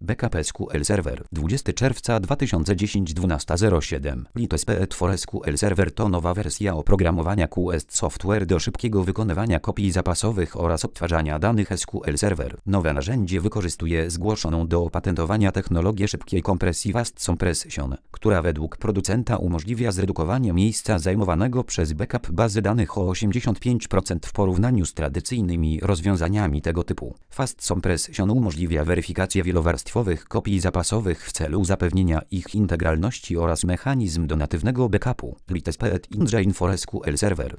Backup SQL Server 20 czerwca 2010 12:07 LitSPET for SQL Server to nowa wersja oprogramowania Quest Software do szybkiego wykonywania kopii zapasowych oraz odtwarzania danych SQL Server. Nowe narzędzie wykorzystuje zgłoszoną do opatentowania technologię szybkiej kompresji Fast Compression, która według producenta umożliwia zredukowanie miejsca zajmowanego przez backup bazy danych o 85% w porównaniu z tradycyjnymi rozwiązaniami tego typu. Fast Compression umożliwia weryfikację wielowarstwowych kopii zapasowych w celu zapewnienia ich integralności oraz mechanizm do natywnego backupu. LitSPET Engine for SQL Server